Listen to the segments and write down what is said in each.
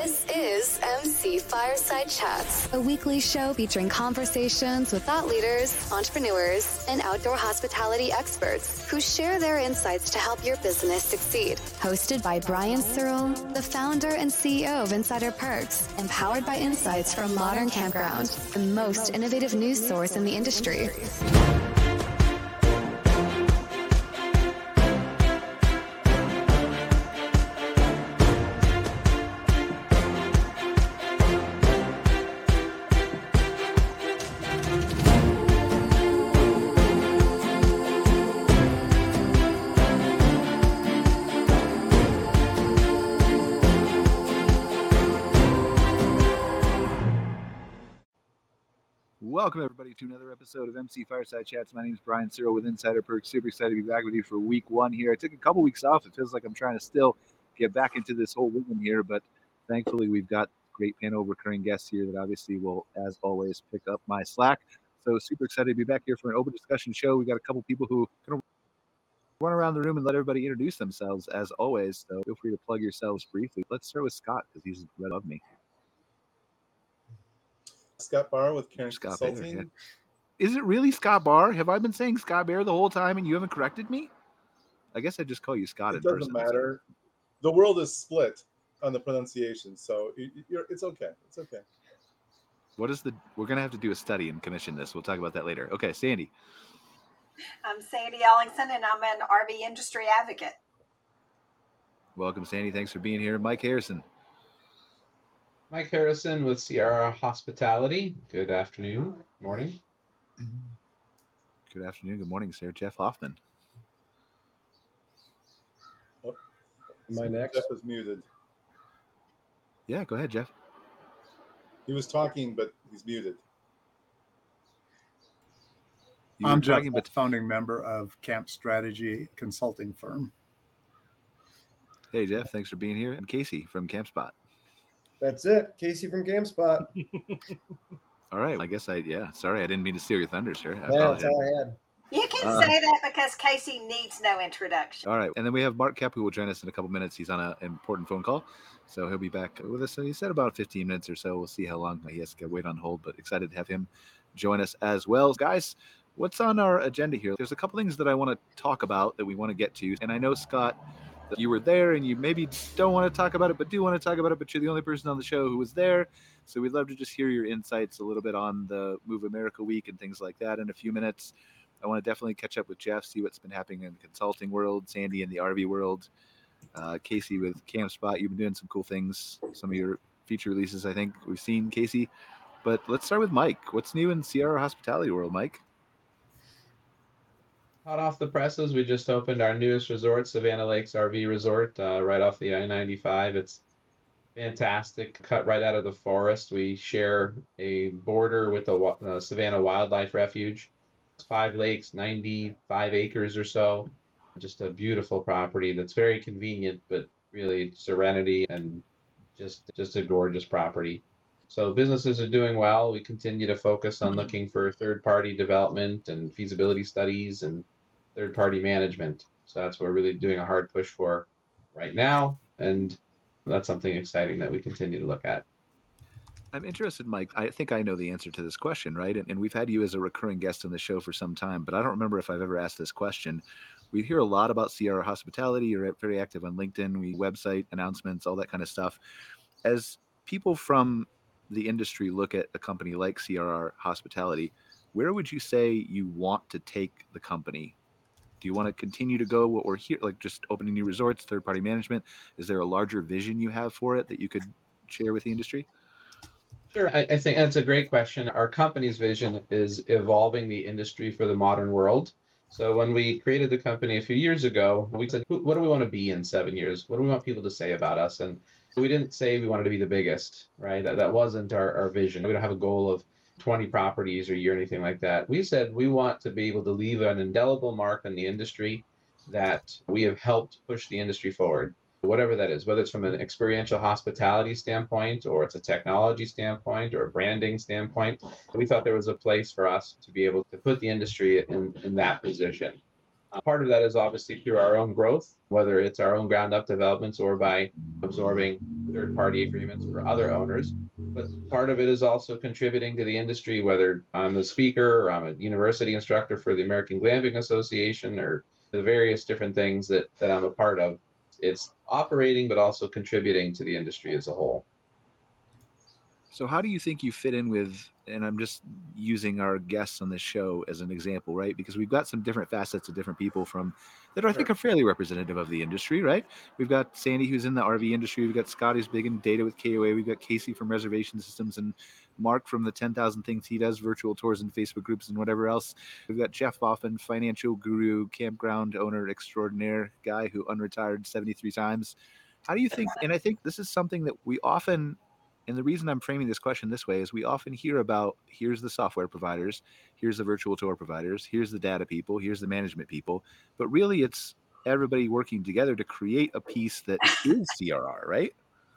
This is MC Fireside Chats, a weekly show featuring conversations with thought leaders, entrepreneurs, and outdoor hospitality experts who share their insights to help your business succeed. Hosted by Brian Searle, the founder and CEO of Insider Perks, empowered by insights from Modern Campground, the most innovative news source in the industry. Welcome, everybody, to another episode of MC Fireside Chats. My name is Brian Searle with Insider Perks. Super excited to be back with you for week one here. I took a couple weeks off. It feels like I'm trying to still get back into this whole rhythm here, but thankfully we've got great panel recurring guests here that obviously will, as always, pick up my slack. So super excited to be back here for an open discussion show. We got a couple people who are going to run around the room and let everybody introduce themselves, as always. So feel free to plug yourselves briefly. Let's start with Scott, because he's right above me. Scott Barr with Cairn Consulting. Baer, yeah. Is it really Scott Barr? Have I been saying Scott Barr the whole time and you haven't corrected me? I guess I just call you Scott in person. It doesn't matter. The world is split on the pronunciation, so it's okay. It's okay. We're going to have to do a study and commission this. We'll talk about that later. Okay, Sandy. I'm Sandy Ellingson, and I'm an RV industry advocate. Welcome, Sandy. Thanks for being here. Mike Harrison. Mike Harrison with Sierra Hospitality. Good afternoon, morning. Good afternoon, good morning, sir. Jeff Hoffman. Am I next? Jeff is muted. Yeah, go ahead, Jeff. He was talking, but he's muted. I'm Jeff, founding member of Camp Strategy Consulting Firm. Hey, Jeff, thanks for being here. And Casey from CampSpot. That's it. Casey from GameSpot. All right. I guess sorry, I didn't mean to steal your thunder, sir. Yeah, that's all I had. You can say that because Casey needs no introduction. All right. And then we have Mark Kepp, who will join us in a couple minutes. He's on an important phone call, so he'll be back with us. He said about 15 minutes or so. We'll see how long he has to wait on hold, but excited to have him join us as well. Guys, what's on our agenda here? There's a couple things that I want to talk about that we want to get to. And I know, Scott, you were there and you maybe don't want to talk about it, but do want to talk about it, but you're the only person on the show who was there. So we'd love to just hear your insights a little bit on the Move America Week and things like that in a few minutes. I want to definitely catch up with Jeff, see what's been happening in the consulting world, Sandy in the RV world, Casey with CampSpot. You've been doing some cool things, some of your feature releases, I think we've seen, Casey. But let's start with Mike. What's new in Sierra Hospitality world, Mike? Hot off the presses, we just opened our newest resort, Savannah Lakes RV Resort, right off the I-95. It's fantastic, cut right out of the forest. We share a border with the Savannah Wildlife Refuge. It's 5 lakes, 95 acres or so. Just a beautiful property that's very convenient, but really serenity and just a gorgeous property. So businesses are doing well. We continue to focus on looking for third-party development and feasibility studies and third-party management. So that's what we're really doing a hard push for right now. And that's something exciting that we continue to look at. I'm interested, Mike. I think I know the answer to this question, right? And we've had you as a recurring guest on the show for some time, but I don't remember if I've ever asked this question. We hear a lot about Sierra Hospitality. You're very active on LinkedIn, website announcements, all that kind of stuff. As people from the industry look at a company like Sierra Hospitality, where would you say you want to take the company? Do you want to continue to go what we're here, like just opening new resorts, third-party management? Is there a larger vision you have for it that you could share with the industry? Sure. I think that's a great question. Our company's vision is evolving the industry for the modern world. So when we created the company a few years ago, we said, what do we want to be in 7 years? What do we want people to say about us? And we didn't say we wanted to be the biggest, right? That wasn't our vision. We don't have a goal of 20 properties a year, anything like that. We said we want to be able to leave an indelible mark on the industry that we have helped push the industry forward, whatever that is, whether it's from an experiential hospitality standpoint, or it's a technology standpoint, or a branding standpoint. We thought there was a place for us to be able to put the industry in that position. Part of that is obviously through our own growth, whether it's our own ground up developments or by absorbing third party agreements for other owners. But part of it is also contributing to the industry, whether I'm a speaker or I'm a university instructor for the American Glamping Association or the various different things that I'm a part of. It's operating, but also contributing to the industry as a whole. So how do you think you fit in with, and I'm just using our guests on this show as an example, right? Because we've got some different facets of different people from that I think are fairly representative of the industry, right? We've got Sandy, who's in the RV industry. We've got Scott, who's big in data with KOA. We've got Casey from reservation systems and Mark from the 10,000 things he does, virtual tours and Facebook groups and whatever else. We've got Jeff Boffin, financial guru, campground owner extraordinaire, guy who unretired 73 times. How do you think, and I think this is something that we often, and the reason I'm framing this question this way is we often hear about, here's the software providers, here's the virtual tour providers, here's the data people, here's the management people. But really it's everybody working together to create a piece that is CRR, right?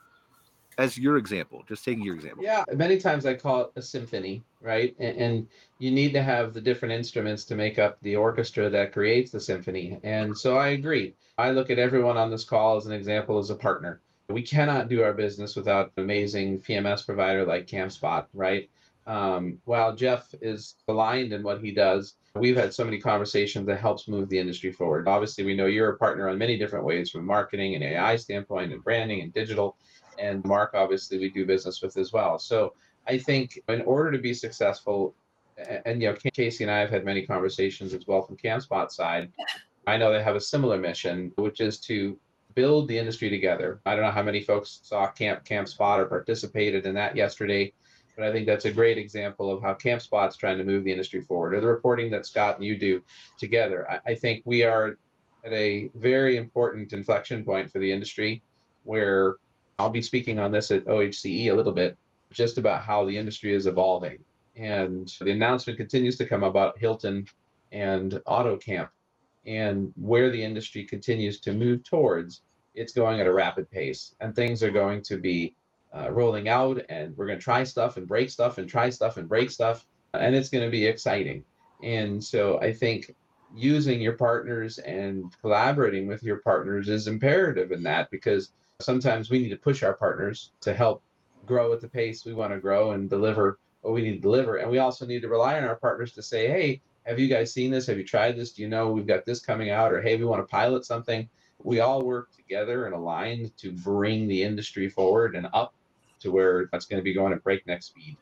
As your example, just taking your example. Yeah, many times I call it a symphony, right? And you need to have the different instruments to make up the orchestra that creates the symphony. And so I agree. I look at everyone on this call as an example as a partner. We cannot do our business without an amazing PMS provider like CampSpot, right? While Jeff is aligned in what he does, we've had so many conversations that helps move the industry forward. Obviously, we know you're a partner on many different ways from marketing and AI standpoint and branding and digital. And Mark, obviously, we do business with as well. So I think in order to be successful, and Casey and I have had many conversations as well from CampSpot side. I know they have a similar mission, which is to build the industry together. I don't know how many folks saw CampSpot or participated in that yesterday, but I think that's a great example of how CampSpot's trying to move the industry forward, or the reporting that Scott and you do together. I think we are at a very important inflection point for the industry, where I'll be speaking on this at OHCE a little bit, just about how the industry is evolving. And the announcement continues to come about Hilton and AutoCamp, and where the industry continues to move towards. It's going at a rapid pace, and things are going to be rolling out, and we're going to try stuff and break stuff and try stuff and break stuff, and it's going to be exciting. And so I think using your partners and collaborating with your partners is imperative in that, because sometimes we need to push our partners to help grow at the pace we want to grow and deliver what we need to deliver. And we also need to rely on our partners to say, hey, have you guys seen this? Have you tried this? Do you know we've got this coming out? Or, hey, we want to pilot something. We all work together and aligned to bring the industry forward and up to where it's going to be going at breakneck speed.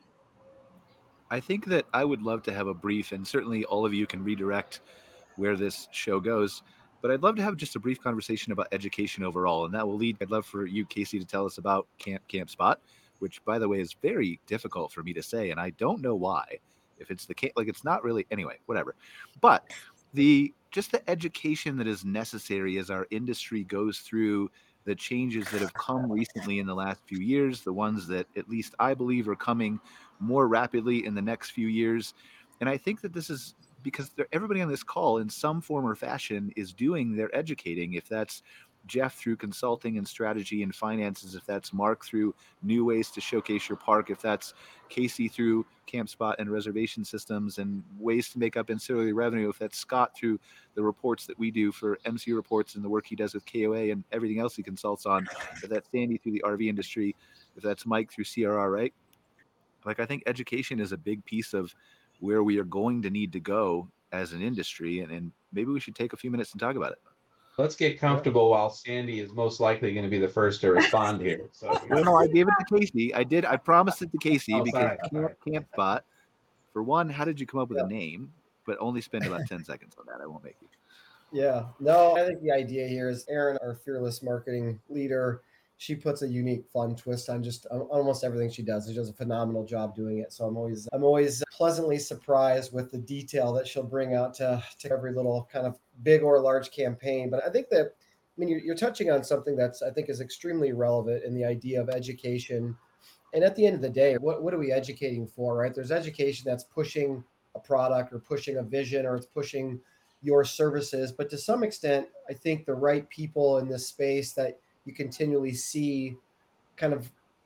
I think that I would love to have a brief, and certainly all of you can redirect where this show goes, but I'd love to have just a brief conversation about education overall. And that will lead, I'd love for you, Casey, to tell us about CampSpot, which, by the way, is very difficult for me to say. And I don't know why. If it's it's not really, anyway, whatever. But just the education that is necessary as our industry goes through the changes that have come recently in the last few years, the ones that at least I believe are coming more rapidly in the next few years. And I think that this is because everybody on this call in some form or fashion is doing their educating. If that's Jeff through consulting and strategy and finances, if that's Mark through new ways to showcase your park, if that's Casey through CampSpot and reservation systems and ways to make up ancillary revenue, if that's Scott through the reports that we do for MC Reports and the work he does with KOA and everything else he consults on, if that's Sandy through the RV industry, if that's Mike through CRR, right? Like, I think education is a big piece of where we are going to need to go as an industry, and maybe we should take a few minutes and talk about it. Let's get comfortable while Sandy is most likely going to be the first to respond here. So, no, I gave it to Casey. I promised it to Casey because sorry. CampSpot, for one, how did you come up with a name? But only spend about 10 seconds on that. I won't make you. Yeah, no, I think the idea here is Erin, our fearless marketing leader, she puts a unique, fun twist on just almost everything she does. She does a phenomenal job doing it. So I'm always pleasantly surprised with the detail that she'll bring out to every little kind of big or large campaign. But I think that, you're touching on something that's, I think, is extremely relevant in the idea of education. And at the end of the day, what are we educating for, right? There's education that's pushing a product or pushing a vision, or it's pushing your services. But to some extent, I think the right people in this space that you continually see kind of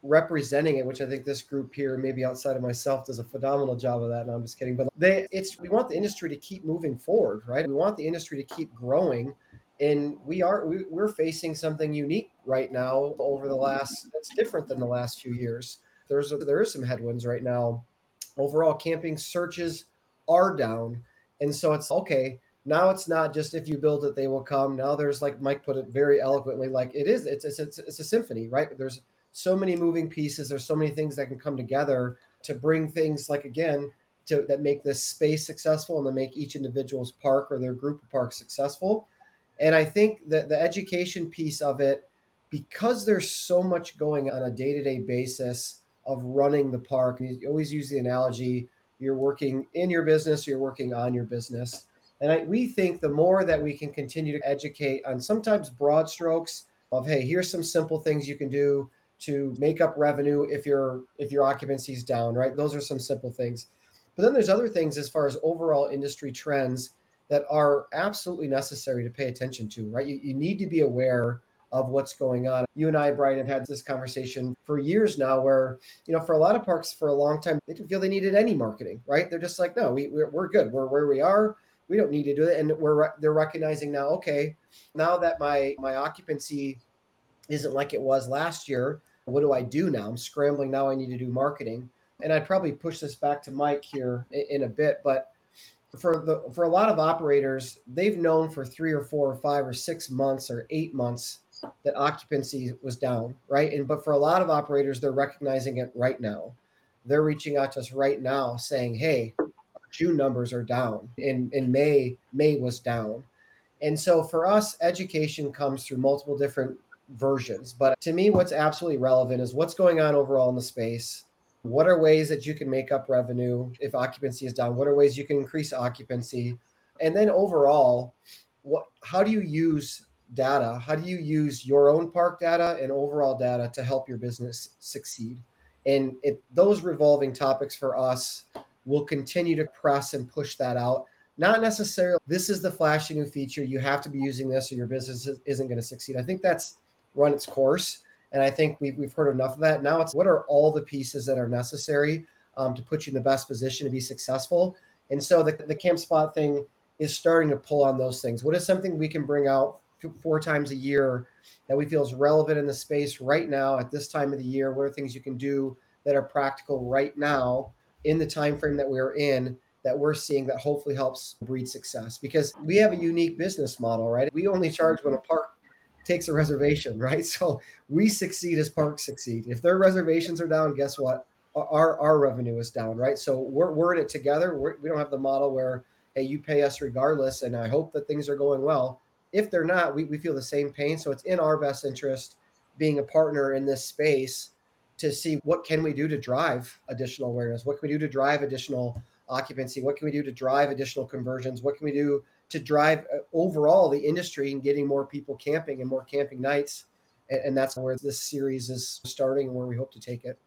representing it, which I think this group here, maybe outside of myself, does a phenomenal job of that. No, I'm just kidding. But we want the industry to keep moving forward, right? We want the industry to keep growing. And we're facing something unique right now that's different than the last few years. There is some headwinds right now. Overall camping searches are down. And so it's okay. Now it's not just if you build it, they will come. Now there's, like Mike put it very eloquently, like it's a symphony, right? There's so many moving pieces. There's so many things that can come together to bring things like, again, that make this space successful and to make each individual's park or their group of parks successful. And I think that the education piece of it, because there's so much going on a day-to-day basis of running the park, and you always use the analogy, you're working in your business, you're working on your business. And we think the more that we can continue to educate on sometimes broad strokes of, hey, here's some simple things you can do to make up revenue if your occupancy is down, right? Those are some simple things. But then there's other things as far as overall industry trends that are absolutely necessary to pay attention to, right? You need to be aware of what's going on. You and I, Brian, have had this conversation for years now where, for a lot of parks for a long time, they didn't feel they needed any marketing, right? They're just like, no, we're good. We're where we are. We don't need to do it. And they're recognizing now, okay, now that my occupancy isn't like it was last year, what do I do now? I'm scrambling now. I need to do marketing. And I'd probably push this back to Mike here in a bit, but for a lot of operators, they've known for 3 or 4 or 5 or 6 months or 8 months that occupancy was down, right? But for a lot of operators, they're recognizing it right now. They're reaching out to us right now saying, hey, our June numbers are down. In May was down. And so for us, education comes through multiple different versions. But to me, what's absolutely relevant is what's going on overall in the space. What are ways that you can make up revenue if occupancy is down? What are ways you can increase occupancy? And then overall, how do you use data? How do you use your own park data and overall data to help your business succeed? And those revolving topics for us will continue to press and push that out. Not necessarily, this is the flashy new feature, you have to be using this or your business isn't going to succeed. I think that's run its course. And I think we've heard enough of that. Now it's what are all the pieces that are necessary to put you in the best position to be successful. And so the CampSpot thing is starting to pull on those things. What is something we can bring out 4 times a year that we feel is relevant in the space right now at this time of the year? What are things you can do that are practical right now in the time frame that we're in, that we're seeing that hopefully helps breed success? Because we have a unique business model, right? We only charge when a park takes a reservation, right? So we succeed as parks succeed. If their reservations are down, guess what? Our revenue is down, right? So we're in it together. We don't have the model where, hey, you pay us regardless, and I hope that things are going well. If they're not, we feel the same pain. So it's in our best interest, being a partner in this space, to see what can we do to drive additional awareness? What can we do to drive additional occupancy? What can we do to drive additional conversions? What can we do to drive overall the industry and getting more people camping and more camping nights? And that's where this series is starting and where we hope to take it.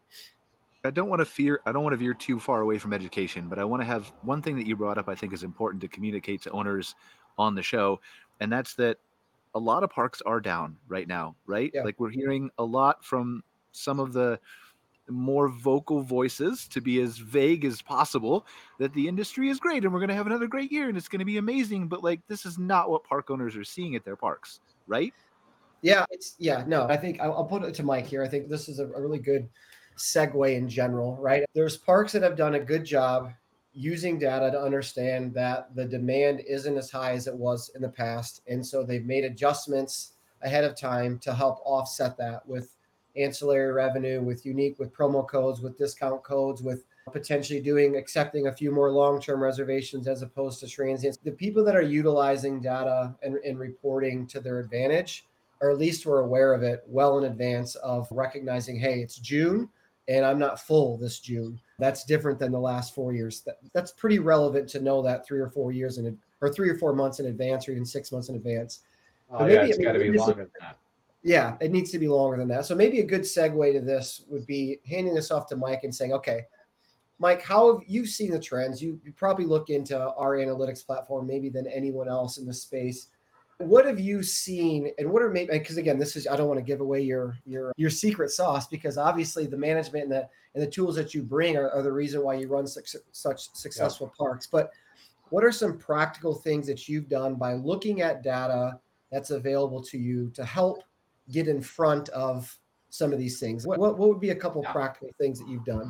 I don't want to veer too far away from education, but I want to have one thing that you brought up I think is important to communicate to owners on the show, and that's that a lot of parks are down right now, right? Yeah. Like we're hearing a lot from some of the more vocal voices, to be as vague as possible, that the industry is great and we're going to have another great year and it's going to be amazing. But like, this is not what park owners are seeing at their parks, right? No, I think I'll put it to Mike here. I think this is a really good segue in general, right? There's parks that have done a good job using data to understand that the demand isn't as high as it was in the past. And so they've made adjustments ahead of time to help offset that with ancillary revenue, with promo codes, with discount codes, with potentially accepting a few more long-term reservations as opposed to transients. The people that are utilizing data and reporting to their advantage, or at least we're aware of it well in advance of recognizing, hey, it's June and I'm not full this June. That's different than the last 4 years. That's pretty relevant to know that 3 or 4 years or 3 or 4 months in advance, or even 6 months in advance. It's got to be longer than that. Yeah, it needs to be longer than that. So maybe a good segue to this would be handing this off to Mike and saying, okay, Mike, how have you seen the trends? You probably look into our analytics platform maybe than anyone else in the space. What have you seen, and what are maybe, because again, this is, I don't want to give away your secret sauce, because obviously the management and the tools that you bring are the reason why you run such successful parks. But what are some practical things that you've done by looking at data that's available to you to help get in front of some of these things? What would be a couple practical things that you've done?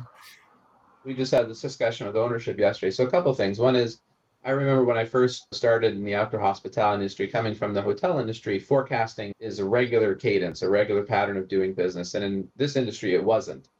We just had this discussion with ownership yesterday. So a couple of things. One is, I remember when I first started in the outdoor hospitality industry, coming from the hotel industry, forecasting is a regular cadence, a regular pattern of doing business. And in this industry, it wasn't.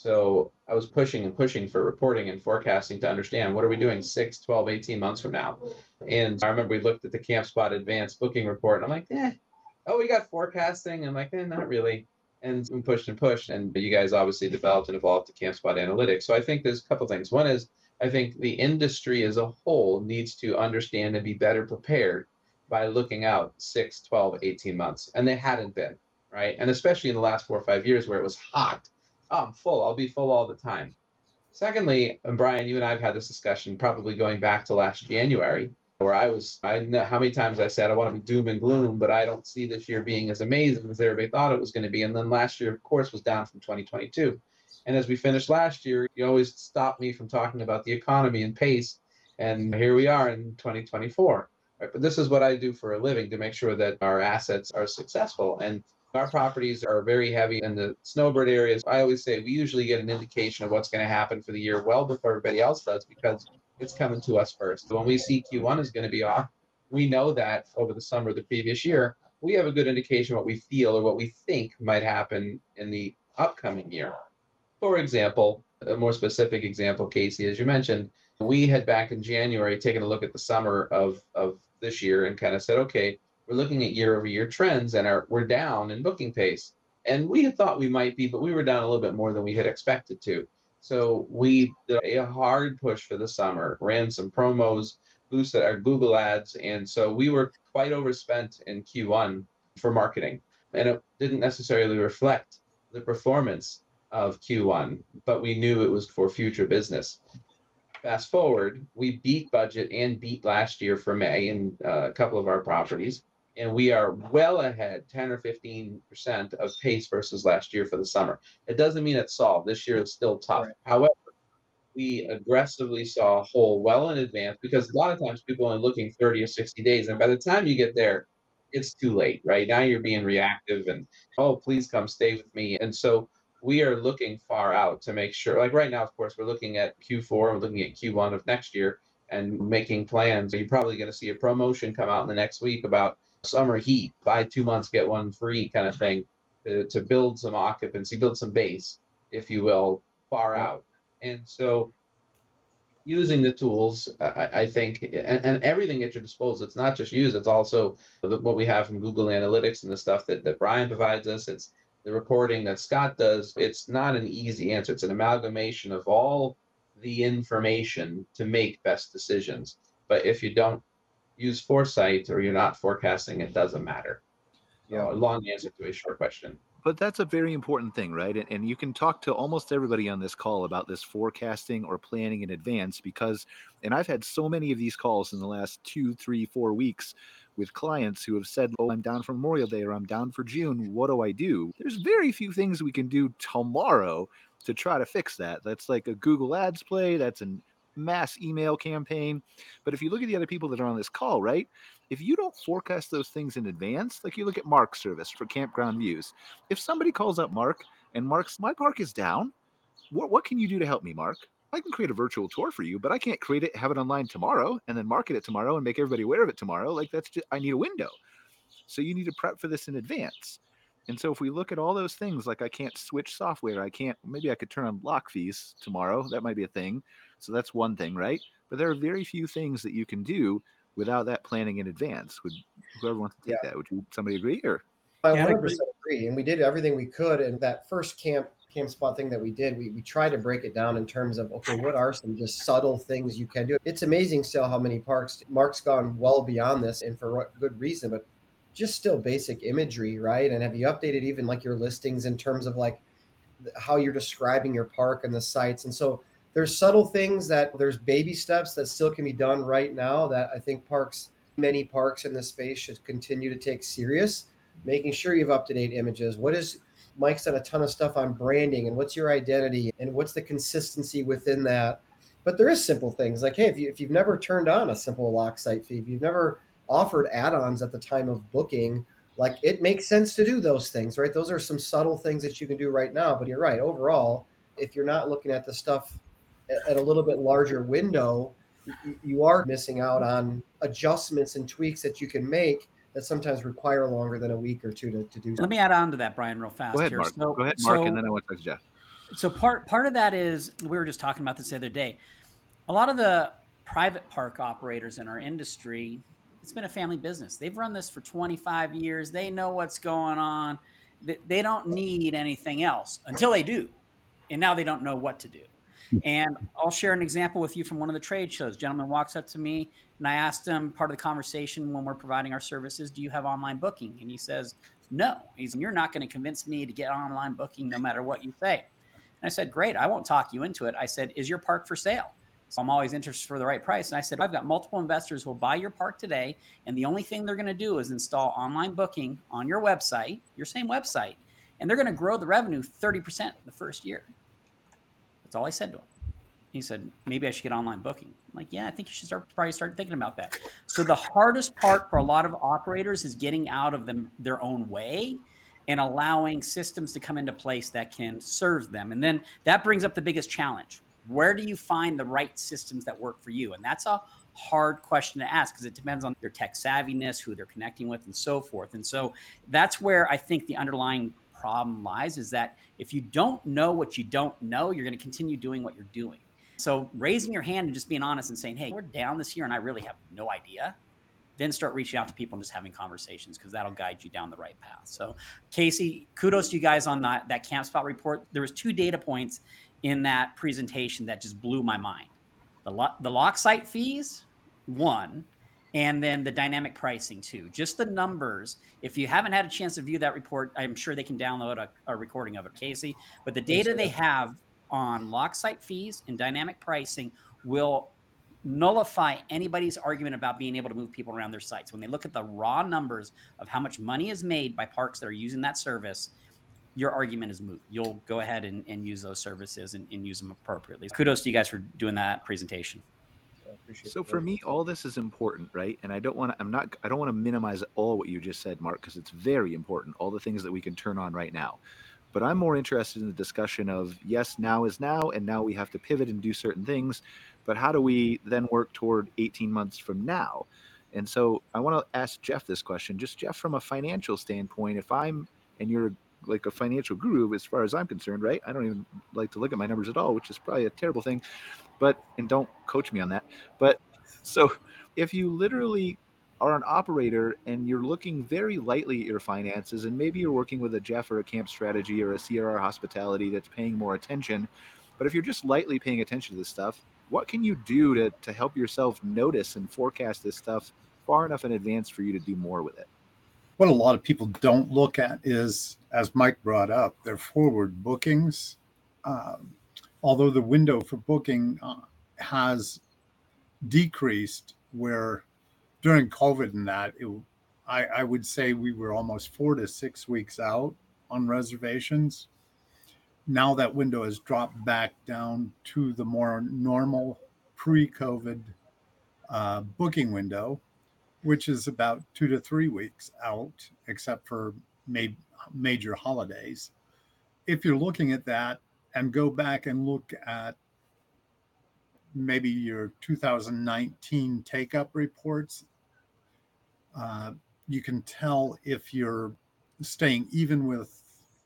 So I was pushing and pushing for reporting and forecasting to understand, what are we doing 6, 12, 18 months from now? And I remember we looked at the CampSpot advanced booking report, and I'm like, oh, we got forecasting. I'm like, not really. And we pushed and pushed. And you guys obviously developed and evolved the CampSpot analytics. So I think there's a couple of things. One is, I think the industry as a whole needs to understand and be better prepared by looking out 6, 12, 18 months. And they hadn't been, right? And especially in the last 4 or 5 years where it was hot. Oh, I'm full. I'll be full all the time. Secondly, and Brian, you and I have had this discussion probably going back to last January, where I know how many times I said I want to be doom and gloom, but I don't see this year being as amazing as everybody thought it was going to be. And then last year, of course, was down from 2022. And as we finished last year, you always stop me from talking about the economy and pace. And here we are in 2024. Right? But this is what I do for a living, to make sure that our assets are successful. And our properties are very heavy in the snowbird areas. I always say we usually get an indication of what's going to happen for the year well before everybody else does, because it's coming to us first. So when we see Q1 is going to be off, we know that over the summer of the previous year, we have a good indication what we feel or what we think might happen in the upcoming year. For example, a more specific example, Casey, as you mentioned, we had back in January taken a look at the summer of this year and kind of said, okay, we're looking at year over year trends, and we're down in booking pace. And we had thought we might be, but we were down a little bit more than we had expected to. So we did a hard push for the summer, ran some promos, boosted our Google ads. And so we were quite overspent in Q1 for marketing. And it didn't necessarily reflect the performance of Q1, but we knew it was for future business. Fast forward, we beat budget and beat last year for May in a couple of our properties. And we are well ahead, 10 or 15% of pace versus last year for the summer. It doesn't mean it's solved. This year is still tough. Right. However, we aggressively saw a hole well in advance, because a lot of times people are looking 30 or 60 days. And by the time you get there, it's too late, right? Now you're being reactive and, oh, please come stay with me. And so we are looking far out to make sure, like right now, of course, we're looking at Q4, we're looking at Q1 of next year and making plans. You're probably going to see a promotion come out in the next week about summer heat, buy 2 months, get one free kind of thing, to build some occupancy, build some base, if you will, far out. And so using the tools, I think, and everything at your disposal, it's not just use, it's also what we have from Google Analytics and the stuff that Brian provides us. It's the reporting that Scott does. It's not an easy answer. It's an amalgamation of all the information to make best decisions. But if you don't use foresight or you're not forecasting, it doesn't matter. A long answer to a short question. But that's a very important thing, right? And you can talk to almost everybody on this call about this forecasting or planning in advance, because, and I've had so many of these calls in the last 2, 3, 4 weeks with clients who have said, oh, I'm down for Memorial Day, or I'm down for June. What do I do? There's very few things we can do tomorrow to try to fix that. That's like a Google Ads play. That's a mass email campaign. But if you look at the other people that are on this call, right? If you don't forecast those things in advance, like you look at Mark's service for Campground Views. If somebody calls up Mark and Mark's, my park is down, what can you do to help me, Mark? I can create a virtual tour for you, but I can't create it, have it online tomorrow, and then market it tomorrow and make everybody aware of it tomorrow. Like that's just, I need a window. So you need to prep for this in advance. And so if we look at all those things, like I can't switch software, maybe I could turn on block fees tomorrow. That might be a thing. So that's one thing, right? But there are very few things that you can do without that planning in advance. Would whoever wants to take that, would somebody agree? Or I 100% agree. And we did everything we could. And that first CampSpot thing that we did, we tried to break it down in terms of, okay, what are some just subtle things you can do? It's amazing still how many parks, Mark's gone well beyond this, and for what good reason, but just still basic imagery, right? And have you updated even like your listings in terms of like how you're describing your park and the sites? And so there's subtle things there's baby steps that still can be done right now that I think parks many parks in the space should continue to take serious, making sure you have up-to-date images. Mike's done a ton of stuff on branding and what's your identity and what's the consistency within that. But there is simple things like, hey, if you've never turned on a simple lock site fee, if you've never offered add-ons at the time of booking, like it makes sense to do those things, right? Those are some subtle things that you can do right now. But you're right. Overall, if you're not looking at the stuff at a little bit larger window, you are missing out on adjustments and tweaks that you can make that sometimes require longer than a week or two to do. Let me add on to that, Brian, real fast. Go ahead, Mark. Go ahead, Mark, and then I want to talk to Jeff. So part of that is, we were just talking about this the other day. A lot of the private park operators in our industry, it's been a family business. They've run this for 25 years. They know what's going on. They don't need anything else until they do. And now they don't know what to do. And I'll share an example with you from one of the trade shows. A gentleman walks up to me and I asked him, part of the conversation when we're providing our services, do you have online booking? And he says, no. You're not going to convince me to get online booking no matter what you say. And I said, great, I won't talk you into it. I said, is your park for sale? So I'm always interested for the right price. And I said, I've got multiple investors who will buy your park today. And the only thing they're going to do is install online booking on your website, your same website. And they're going to grow the revenue 30% the first year. That's all I said to him. He said, maybe I should get online booking. I'm like, yeah, I think you should probably start thinking about that. So the hardest part for a lot of operators is getting out of their own way and allowing systems to come into place that can serve them. And then that brings up the biggest challenge. Where do you find the right systems that work for you? And that's a hard question to ask because it depends on their tech savviness, who they're connecting with, and so forth. And so that's where I think the underlying problem lies, is that if you don't know what you don't know, you're going to continue doing what you're doing. So raising your hand and just being honest and saying, hey, we're down this year and I really have no idea. Then start reaching out to people and just having conversations, because that'll guide you down the right path. So Casey, kudos to you guys on that CampSpot report. There was 2 data points in that presentation that just blew my mind. The lock site fees, 1, and then the dynamic pricing, 2. Just the numbers. If you haven't had a chance to view that report, I'm sure they can download a recording of it, Casey. But the data they have on lock site fees and dynamic pricing will nullify anybody's argument about being able to move people around their sites. When they look at the raw numbers of how much money is made by parks that are using that service, your argument is moot. You'll go ahead and use those services and use them appropriately. Kudos to you guys for doing that presentation. So for me, all this is important, right? And I don't want to minimize all what you just said, Mark, because it's very important. All the things that we can turn on right now. But I'm more interested in the discussion of, yes, now is now, and now we have to pivot and do certain things. But how do we then work toward 18 months from now? And so I want to ask Jeff this question, just Jeff, from a financial standpoint, and you're like a financial guru as far as I'm concerned, right? I don't even like to look at my numbers at all, which is probably a terrible thing, and don't coach me on that. But so if you literally are an operator and you're looking very lightly at your finances, and maybe you're working with a Jeff or a Camp Strategy or a CRR Hospitality that's paying more attention, but if you're just lightly paying attention to this stuff, what can you do to help yourself notice and forecast this stuff far enough in advance for you to do more with it? What a lot of people don't look at is, as Mike brought up, their forward bookings. Although the window for booking has decreased, where during COVID and that, I would say we were almost 4 to 6 weeks out on reservations. Now that window has dropped back down to the more normal pre-COVID booking window, which is about 2 to 3 weeks out, except for major holidays. If you're looking at that and go back and look at maybe your 2019 take-up reports, you can tell if you're staying even with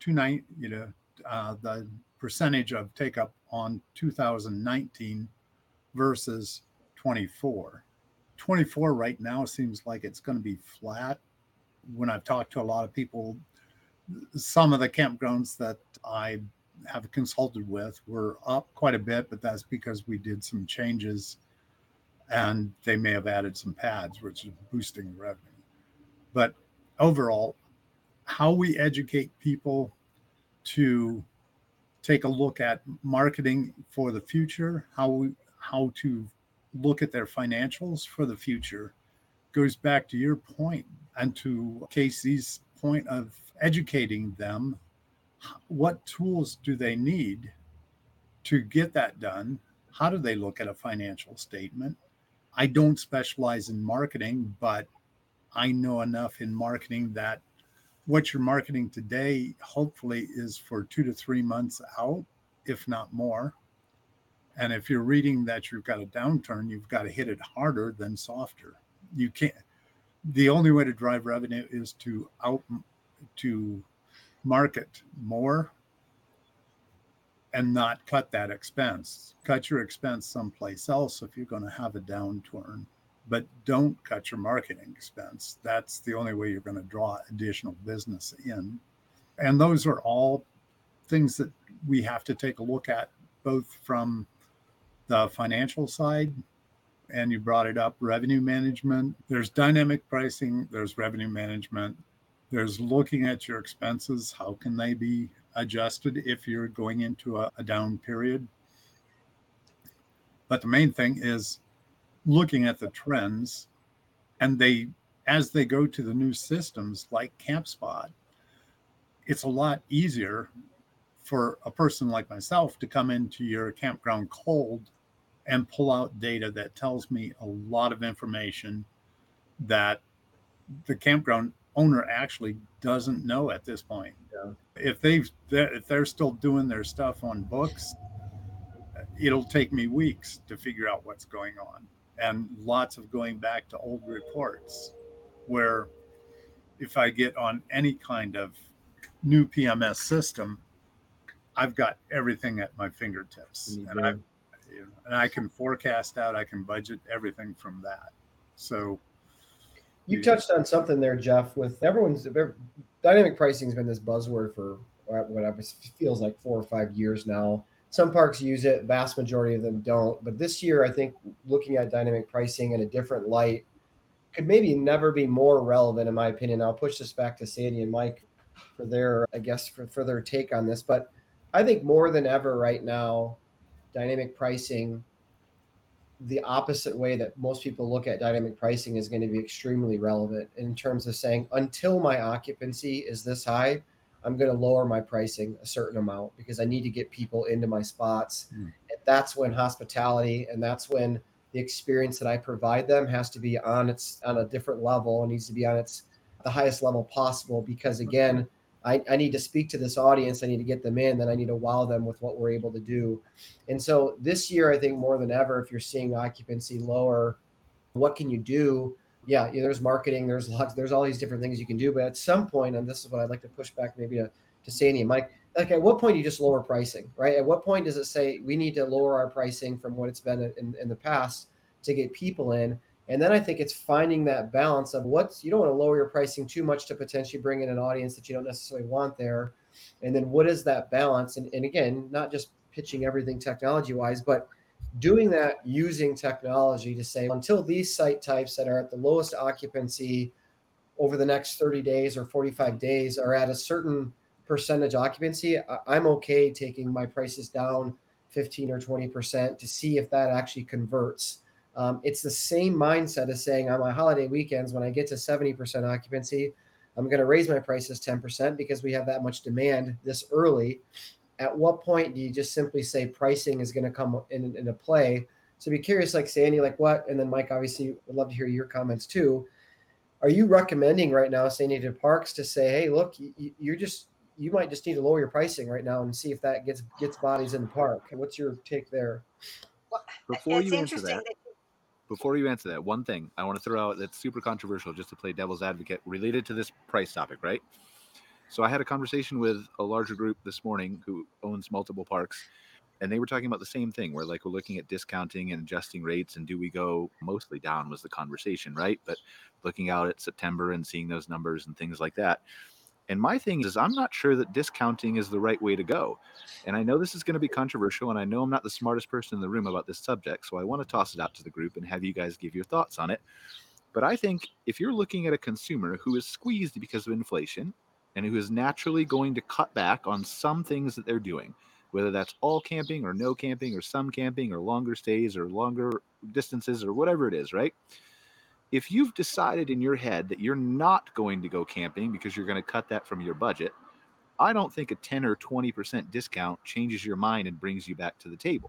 the percentage of take-up on 2019 versus 24. 24 right now seems like it's going to be flat. When I've talked to a lot of people, some of the campgrounds that I have consulted with were up quite a bit, but that's because we did some changes and they may have added some pads, which is boosting the revenue. But overall, how we educate people to take a look at marketing for the future, how to look at their financials for the future goes back to your point and to Casey's point of educating them. What tools do they need to get that done? How do they look at a financial statement? I don't specialize in marketing, but I know enough in marketing that what you're marketing today hopefully is for 2 to 3 months out, if not more. And if you're reading that you've got a downturn, you've got to hit it harder than softer. You can't. The only way to drive revenue is to market more and not cut that expense. Cut your expense someplace else if you're going to have a downturn, but don't cut your marketing expense. That's the only way you're going to draw additional business in. And those are all things that we have to take a look at, both from the financial side, and you brought it up, revenue management. There's dynamic pricing, there's revenue management, there's looking at your expenses. How can they be adjusted if you're going into a down period? But the main thing is looking at the trends, and as they go to the new systems like CampSpot, it's a lot easier for a person like myself to come into your campground cold and pull out data that tells me a lot of information that the campground owner actually doesn't know at this point. Yeah. If they're still doing their stuff on books, it'll take me weeks to figure out what's going on, and lots of going back to old reports, where if I get on any kind of new PMS system, I've got everything at my fingertips, and I can forecast out, I can budget everything from that. So you touched on something there, Jeff, with dynamic pricing has been this buzzword for whatever feels like 4 or 5 years now. Some parks use it, vast majority of them don't. But this year, I think looking at dynamic pricing in a different light could maybe never be more relevant, in my opinion. I'll push this back to Sandy and Mike for their take on this. But I think more than ever right now, dynamic pricing, the opposite way that most people look at dynamic pricing, is going to be extremely relevant in terms of saying, until my occupancy is this high, I'm going to lower my pricing a certain amount because I need to get people into my spots. And that's when hospitality, and that's when the experience that I provide them has to be on a different level, and needs to be on the highest level possible. Because again, I need to speak to this audience. I need to get them in. Then I need to wow them with what we're able to do. And so this year, I think more than ever, if you're seeing occupancy lower, what can you do? Yeah, there's marketing. There's all these different things you can do. But at some point, and this is what I'd like to push back maybe to Sandy and Mike, like at what point do you just lower pricing, right? At what point does it say we need to lower our pricing from what it's been in the past to get people in? And then I think it's finding that balance of you don't want to lower your pricing too much to potentially bring in an audience that you don't necessarily want there. And then what is that balance? And again, not just pitching everything technology-wise, but doing that using technology to say, until these site types that are at the lowest occupancy over the next 30 days or 45 days are at a certain percentage occupancy, I'm okay taking my prices down 15 or 20% to see if that actually converts. It's the same mindset as saying on my holiday weekends, when I get to 70% occupancy, I'm going to raise my prices 10% because we have that much demand this early. At what point do you just simply say pricing is going to come into play? So be curious, like Sandy, like what, and then Mike, obviously would love to hear your comments too. Are you recommending right now, Sandy, to parks to say, hey, look, you might just need to lower your pricing right now and see if that gets bodies in the park? What's your take there? Well, Before it's you answer interesting that, Before you answer that, one thing I want to throw out that's super controversial, just to play devil's advocate, related to this price topic, right? So I had a conversation with a larger group this morning who owns multiple parks, and they were talking about the same thing, where like we're looking at discounting and adjusting rates, and do we go mostly down was the conversation, right? But looking out at September and seeing those numbers and things like that. And my thing is, I'm not sure that discounting is the right way to go. And I know this is going to be controversial, and I know I'm not the smartest person in the room about this subject, so I want to toss it out to the group and have you guys give your thoughts on it. But I think if you're looking at a consumer who is squeezed because of inflation and who is naturally going to cut back on some things that they're doing, whether that's all camping or no camping or some camping or longer stays or longer distances or whatever it is, right? If you've decided in your head that you're not going to go camping because you're going to cut that from your budget, I don't think a 10 or 20% discount changes your mind and brings you back to the table.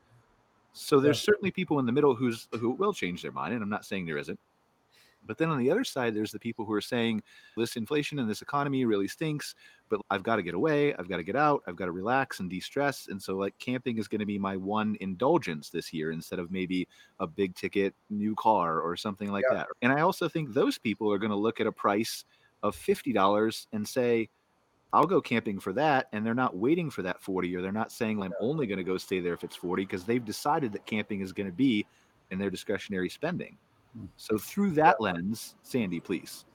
So there's certainly people in the middle who will change their mind, and I'm not saying there isn't. But then on the other side, there's the people who are saying this inflation and this economy really stinks, but I've got to get away. I've got to get out. I've got to relax and de-stress. And so like camping is going to be my one indulgence this year instead of maybe a big ticket new car or something like that. And I also think those people are going to look at a price of $50 and say, I'll go camping for that. And they're not waiting for that 40, or they're not saying I'm only going to go stay there if it's 40, because they've decided that camping is going to be in their discretionary spending. So through that lens, Sandy, please.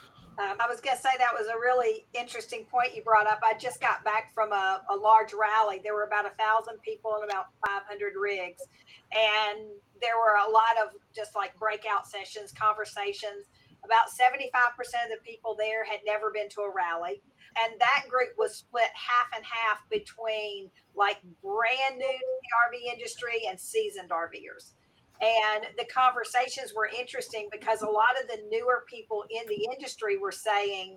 I was going to say that was a really interesting point you brought up. I just got back from a large rally. There were about 1,000 people and about 500 rigs. And there were a lot of just like breakout sessions, conversations. About 75% of the people there had never been to a rally. And that group was split half and half between like brand new to the RV industry and seasoned RVers. And the conversations were interesting because a lot of the newer people in the industry were saying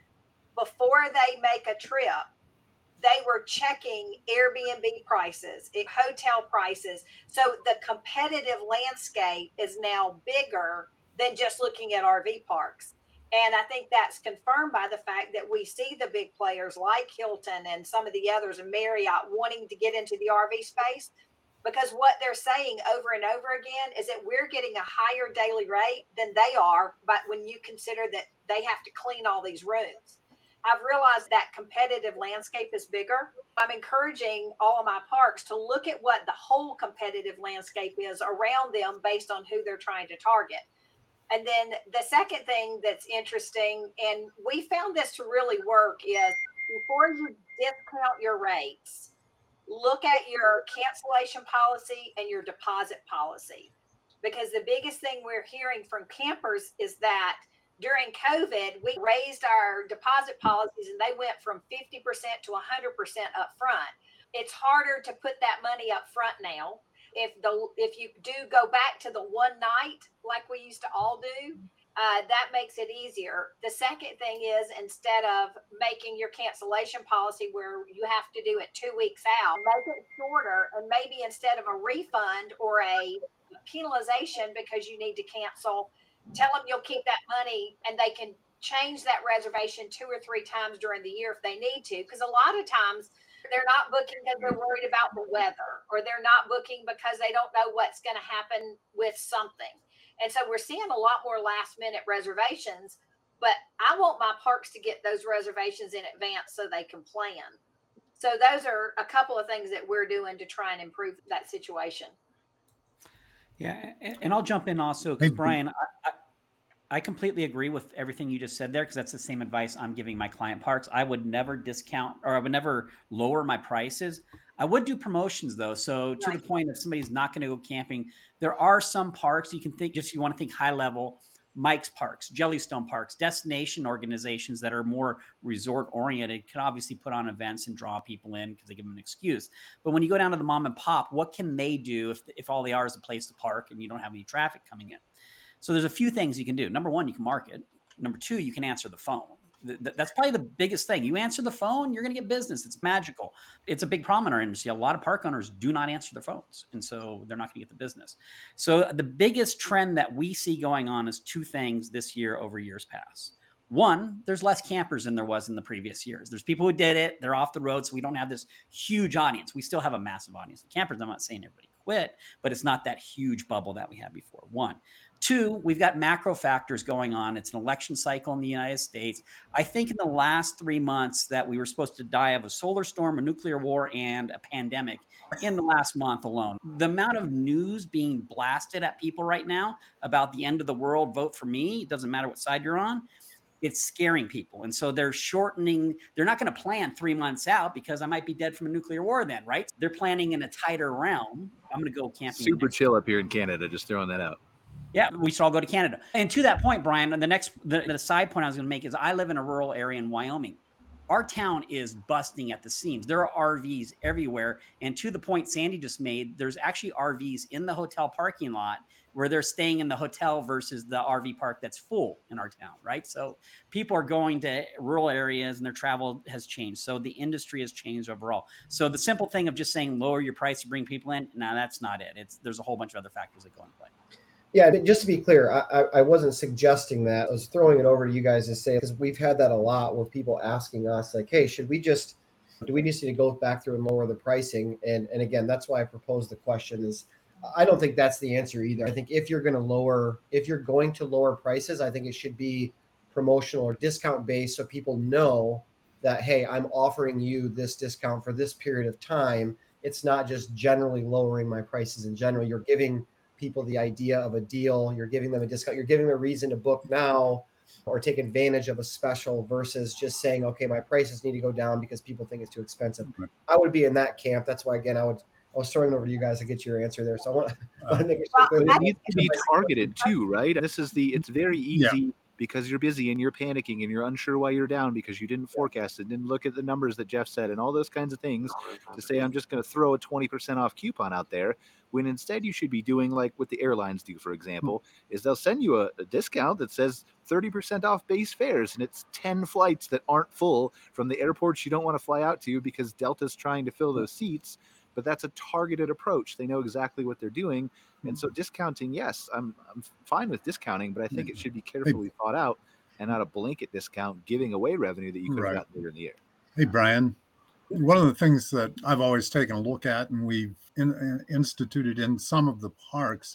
before they make a trip, they were checking Airbnb prices, hotel prices. So the competitive landscape is now bigger than just looking at RV parks. And I think that's confirmed by the fact that we see the big players like Hilton and some of the others and Marriott wanting to get into the RV space. Because what they're saying over and over again is that we're getting a higher daily rate than they are, but when you consider that they have to clean all these rooms. I've realized that competitive landscape is bigger. I'm encouraging all of my parks to look at what the whole competitive landscape is around them based on who they're trying to target. And then the second thing that's interesting, and we found this to really work, is before you discount your rates, look at your cancellation policy and your deposit policy, because the biggest thing we're hearing from campers is that during COVID, we raised our deposit policies and they went from 50% to 100% up front. It's harder to put that money up front now. If you do go back to the one night like we used to all do, that makes it easier. The second thing is, instead of making your cancellation policy where you have to do it 2 weeks out, make it shorter, and maybe instead of a refund or a penalization because you need to cancel, tell them you'll keep that money and they can change that reservation 2 or 3 times during the year if they need to. Because a lot of times they're not booking because they're worried about the weather, or they're not booking because they don't know what's going to happen with something. And so we're seeing a lot more last minute reservations, but I want my parks to get those reservations in advance so they can plan. So those are a couple of things that we're doing to try and improve that situation. Yeah. And I'll jump in also because Brian, I completely agree with everything you just said there, because that's the same advice I'm giving my client parks. I would never discount, or I would never lower my prices. I would do promotions though. So to the point, if somebody's not going to go camping, there are some parks you can think, just you want to think high level, Mike's Parks, Jellystone Parks, destination organizations that are more resort oriented can obviously put on events and draw people in because they give them an excuse. But when you go down to the mom and pop, what can they do if all they are is a place to park and you don't have any traffic coming in? So there's a few things you can do. Number one, you can market. Number two, you can answer the phone. That's probably the biggest thing. You answer the phone, you're going to get business. It's magical. It's a big problem in our industry. A lot of park owners do not answer their phones, and so they're not going to get the business. So the biggest trend that we see going on is 2 things this year over years past. One, there's less campers than there was in the previous years. There's people who did it. They're off the road, so we don't have this huge audience. We still have a massive audience of campers. I'm not saying everybody quit, but it's not that huge bubble that we had before. 1. 2, we've got macro factors going on. It's an election cycle in the United States. I think in the last 3 months that we were supposed to die of a solar storm, a nuclear war, and a pandemic in the last month alone. The amount of news being blasted at people right now about the end of the world, vote for me, it doesn't matter what side you're on, it's scaring people. And so they're shortening. They're not going to plan 3 months out because I might be dead from a nuclear war then, right? They're planning in a tighter realm. I'm going to go camping. Super chill up here in Canada, just throwing that out. Yeah, we should all go to Canada. And to that point, Brian, and the side point I was going to make is I live in a rural area in Wyoming. Our town is busting at the seams. There are RVs everywhere. And to the point Sandy just made, there's actually RVs in the hotel parking lot where they're staying in the hotel versus the RV park that's full in our town, right? So people are going to rural areas and their travel has changed. So the industry has changed overall. So the simple thing of just saying lower your price to bring people in, no, that's not it. There's a whole bunch of other factors that go into play. Yeah, but just to be clear, I wasn't suggesting that. I was throwing it over to you guys to say, because we've had that a lot where people asking us like, hey, do we just need to go back through and lower the pricing? And again, that's why I proposed the question is, I don't think that's the answer either. I think if you're going to lower prices, I think it should be promotional or discount based so people know that, hey, I'm offering you this discount for this period of time. It's not just generally lowering my prices in general. You're giving people the idea of a deal. You're giving them a discount. You're giving them a reason to book now or take advantage of a special versus just saying, okay, my prices need to go down because people think it's too expensive. I would be in that camp. That's why, again, I was throwing it over to you guys to get your answer there. So I want to make sure it needs to be targeted too, right? It's very easy because you're busy and you're panicking and you're unsure why you're down because you didn't forecast it, didn't look at the numbers that Jeff said and all those kinds of things to say, I'm just going to throw a 20% off coupon out there, when instead you should be doing like what the airlines do, for example, is they'll send you a discount that says 30% off base fares, and it's 10 flights that aren't full from the airports you don't want to fly out to because Delta's trying to fill those seats. But that's a targeted approach. They know exactly what they're doing. And so discounting, yes, I'm fine with discounting, but I think it should be carefully thought out and not a blanket discount giving away revenue that you could have gotten later in the year. Hey, Brian, one of the things that I've always taken a look at and we've instituted in some of the parks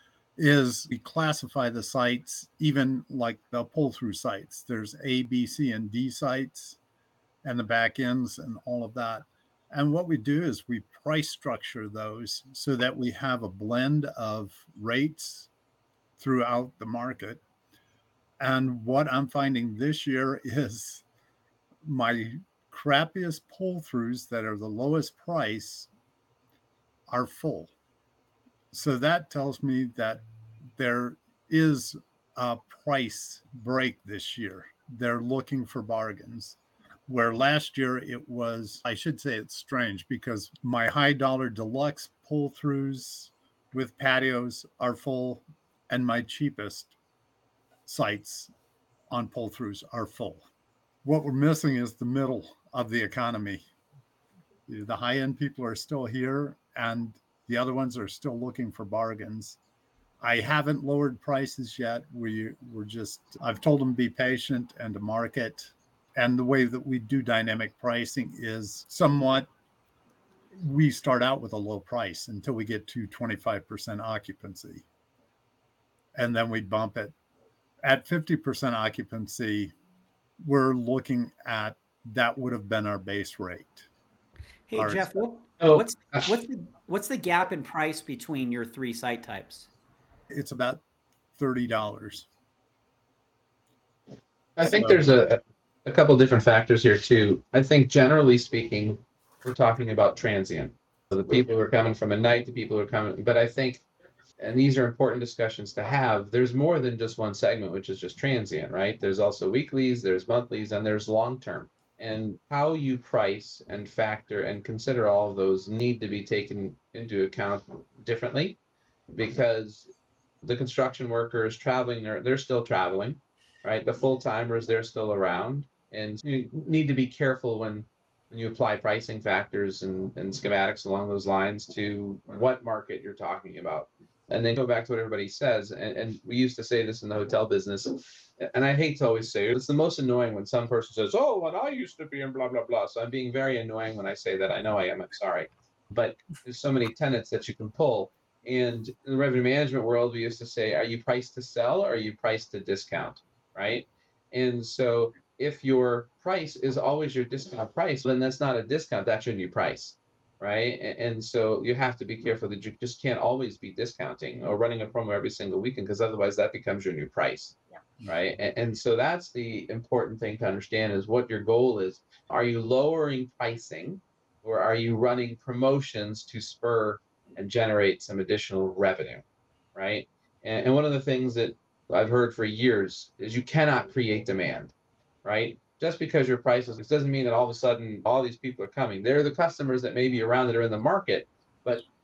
is we classify the sites, even like the pull-through sites. There's A, B, C, and D sites and the back ends and all of that. And what we do is we price structure those so that we have a blend of rates throughout the market. And what I'm finding this year is my crappiest pull-throughs that are the lowest price are full. So that tells me that there is a price break this year. They're looking for bargains. Where last year it was, I should say it's strange because my high dollar deluxe pull-throughs with patios are full and my cheapest sites on pull-throughs are full. What we're missing is the middle of the economy. The high-end people are still here and the other ones are still looking for bargains. I haven't lowered prices yet. I've told them to be patient and to market. And the way that we do dynamic pricing is somewhat, we start out with a low price until we get to 25% occupancy. And then we bump it. At 50% occupancy, we're looking at, that would have been our base rate. Hey, Jeff, what's the gap in price between your three site types? It's about $30. I think there's a couple different factors here too. I think generally speaking, we're talking about transient. So the people who are coming from a night, the people who are coming, but I think, and these are important discussions to have, there's more than just one segment, which is just transient, right? There's also weeklies, there's monthlies, and there's long-term. And how you price and factor and consider all of those need to be taken into account differently, because the construction workers traveling, they're still traveling, right? The full-timers, they're still around. And you need to be careful when you apply pricing factors and schematics along those lines to what market you're talking about. And then go back to what everybody says. And we used to say this in the hotel business. And I hate to always say it. It's the most annoying when some person says, oh, what I used to be and blah, blah, blah. So I'm being very annoying when I say that. I know I am. I'm sorry. But there's so many tenets that you can pull. And in the revenue management world, we used to say, are you priced to sell or are you priced to discount, right? And so if your price is always your discount price, then that's not a discount, that's your new price, right? And so you have to be careful that you just can't always be discounting or running a promo every single weekend, because otherwise that becomes your new price, right? And so that's the important thing to understand, is what your goal is. Are you lowering pricing or are you running promotions to spur and generate some additional revenue, right? And one of the things that I've heard for years is you cannot create demand, right? Just because your prices, it doesn't mean that all of a sudden all these people are coming. They're the customers that may be around that are in the market, but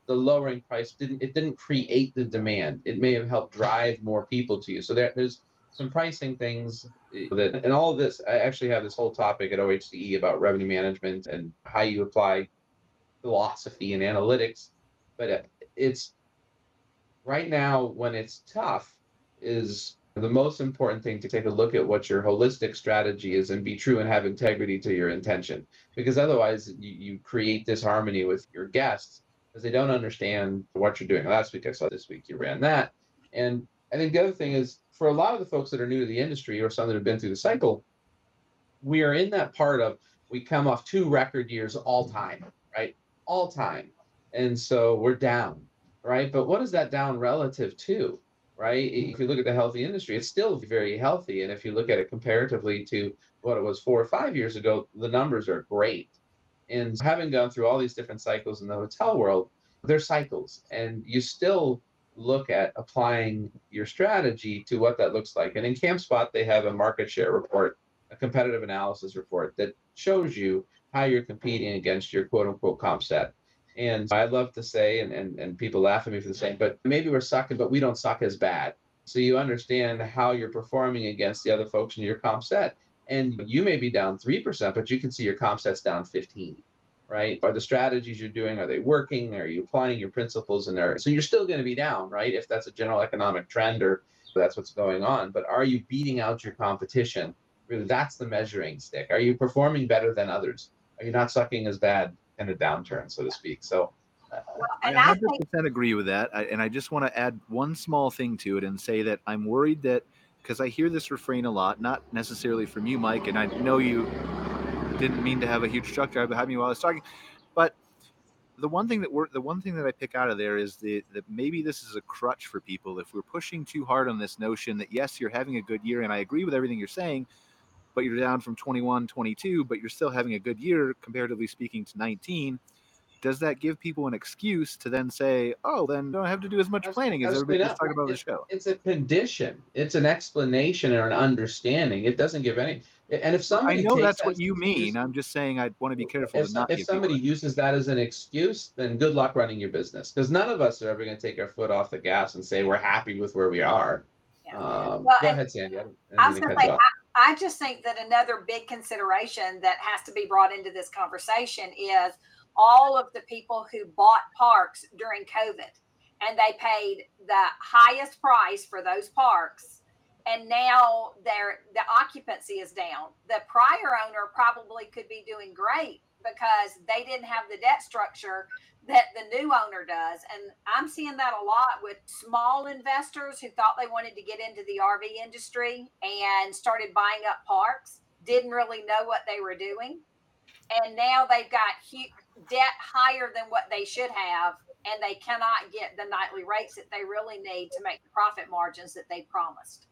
the lowering price didn't create the demand. It may have helped drive more people to you. So there's some pricing things that, and all of this, I actually have this whole topic at OHCE about revenue management and how you apply philosophy and analytics. But it's right now when it's tough is the most important thing to take a look at what your holistic strategy is and be true and have integrity to your intention. Because otherwise you create disharmony with your guests because they don't understand what you're doing. Last week I saw, this week you ran that. And I think the other thing is for a lot of the folks that are new to the industry or some that have been through the cycle, we are in that part of we come off 2 record years all time, right? All time. And so we're down, right? But what is that down relative to, right? If you look at the healthy industry, it's still very healthy. And if you look at it comparatively to what it was 4 or 5 years ago, the numbers are great. And having gone through all these different cycles in the hotel world, there's cycles. And you still look at applying your strategy to what that looks like. And in CampSpot, they have a market share report, a competitive analysis report that shows you how you're competing against your quote unquote comp set. And I love to say, and people laugh at me for the same, but maybe we're sucking, but we don't suck as bad. So you understand how you're performing against the other folks in your comp set. And you may be down 3%, but you can see your comp set's down 15, right? Are the strategies you're doing, are they working? Are you applying your principles in there? So you're still going to be down, right? If that's a general economic trend or that's what's going on, but are you beating out your competition? Really, that's the measuring stick. Are you performing better than others? Are you not sucking as bad in a downturn, so to speak? So I 100% agree with that. And I just want to add one small thing to it and say that I'm worried that, because I hear this refrain a lot, not necessarily from you, Mike, and I know you didn't mean to have a huge truck drive behind me while I was talking, but the one thing that I pick out of there is that maybe this is a crutch for people if we're pushing too hard on this notion that yes, you're having a good year, and I agree with everything you're saying, but you're down from 21, 22, but you're still having a good year comparatively speaking to 19. Does that give people an excuse to then say, oh, then don't have to do as much planning as everybody was talking about the show? It's a condition. It's an explanation or an understanding. It doesn't give any. And if somebody, I know that's what you mean. I'm just saying I want to be careful to not. If somebody uses that as an excuse, then good luck running your business, because none of us are ever going to take our foot off the gas and say we're happy with where we are. Yeah. Go ahead, Sandy. I just think that another big consideration that has to be brought into this conversation is all of the people who bought parks during COVID, and they paid the highest price for those parks, and now the occupancy is down. The prior owner probably could be doing great because they didn't have the debt structure that the new owner does. And I'm seeing that a lot with small investors who thought they wanted to get into the RV industry and started buying up parks, didn't really know what they were doing. And now they've got debt higher than what they should have, and they cannot get the nightly rates that they really need to make the profit margins that they promised.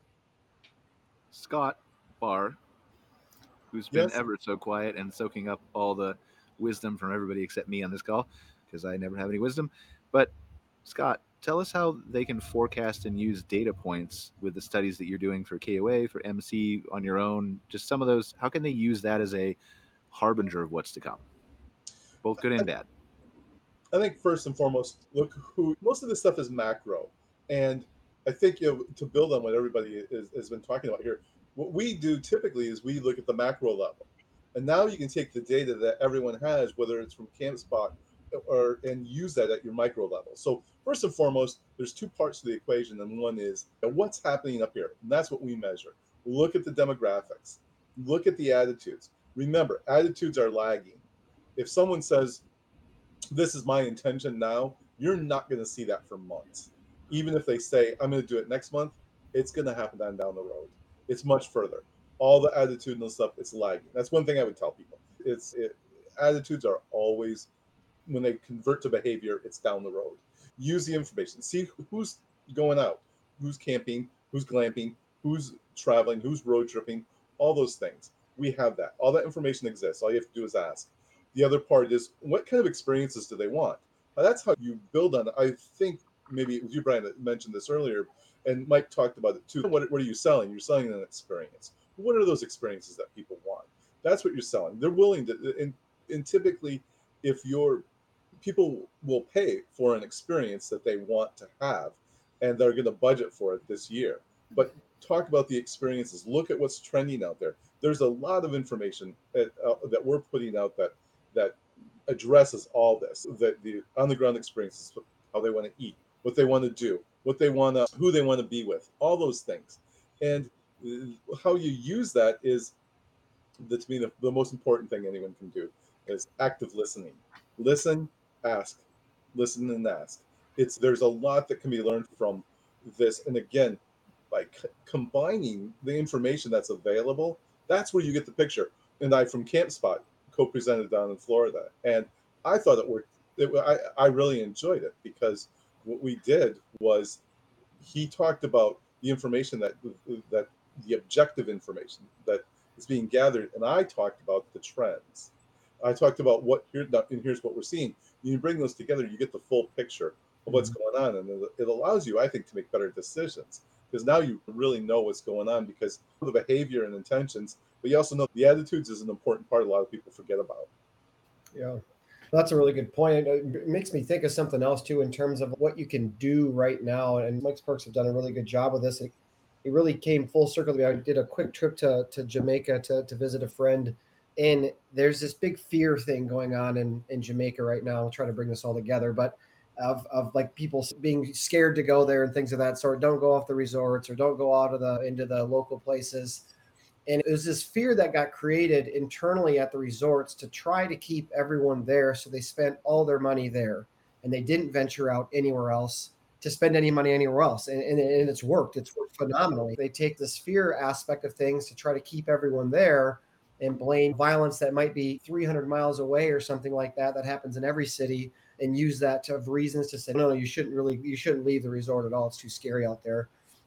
Scott Barr, who's been ever so quiet and soaking up all the wisdom from everybody except me on this call, because I never have any wisdom. But Scott, tell us how they can forecast and use data points with the studies that you're doing for KOA, for MC, on your own. Just some of those, how can they use that as a harbinger of what's to come, both good and bad? I think first and foremost, look who most of this stuff is macro, and I think to build on what everybody has been talking about here, what we do typically is we look at the macro level, and now you can take the data that everyone has, whether it's from CampSpot, and use that at your micro level. So first and foremost, there's 2 parts to the equation, and one is what's happening up here, and that's what we measure. Look at the demographics, look at the attitudes. Remember, attitudes are lagging. If someone says, this is my intention now, you're not going to see that for months. Even if they say, I'm going to do it next month, it's going to happen down the road. It's much further. All the attitudinal stuff, it's lagging. That's one thing I would tell people. Attitudes are always, when they convert to behavior, it's down the road. Use the information. See who's going out, who's camping, who's glamping, who's traveling, who's road tripping, all those things. We have that. All that information exists. All you have to do is ask. The other part is, what kind of experiences do they want? Now, that's how you build on it. I think maybe it was you, Brian, that mentioned this earlier, and Mike talked about it too. What are you selling? You're selling an experience. What are those experiences that people want? That's what you're selling. They're willing to, and typically, if you're people will pay for an experience that they want to have, and they're going to budget for it this year. But talk about the experiences. Look at what's trending out there. There's a lot of information that we're putting out that addresses all this. That the on the ground experiences, how they want to eat, what they want to do, what they want to, who they want to be with, all those things, and how you use that is, to me, the most important thing anyone can do is active listening. Listen, ask, listen and ask. There's a lot that can be learned from this, and again, by combining the information that's available, that's where you get the picture. And I, from CampSpot, co-presented down in Florida, and I thought it worked. I really enjoyed it because what we did was he talked about the information that the objective information that is being gathered, and I talked about the trends. I talked about and here's what we're seeing. You bring those together, you get the full picture of what's going on, and it allows you, I think, to make better decisions because now you really know what's going on because of the behavior and intentions, but you also know the attitudes is an important part a lot of people forget about. Yeah. That's a really good point. It makes me think of something else too in terms of what you can do right now. And Mike's Perks have done a really good job with this. It really came full circle to me. I did a quick trip to Jamaica to visit a friend. And there's this big fear thing going on in Jamaica right now. I'll try to bring this all together, but of like people being scared to go there and things of that sort. Don't go off the resorts or don't go out of into the local places. And it was this fear that got created internally at the resorts to try to keep everyone there. So they spent all their money there and they didn't venture out anywhere else to spend any money anywhere else. And it's worked. It's worked phenomenally. They take this fear aspect of things to try to keep everyone there and blame violence that might be 300 miles away or something like that happens in every city, and use that to have reasons to say, no, you shouldn't leave the resort at all. It's too scary out there.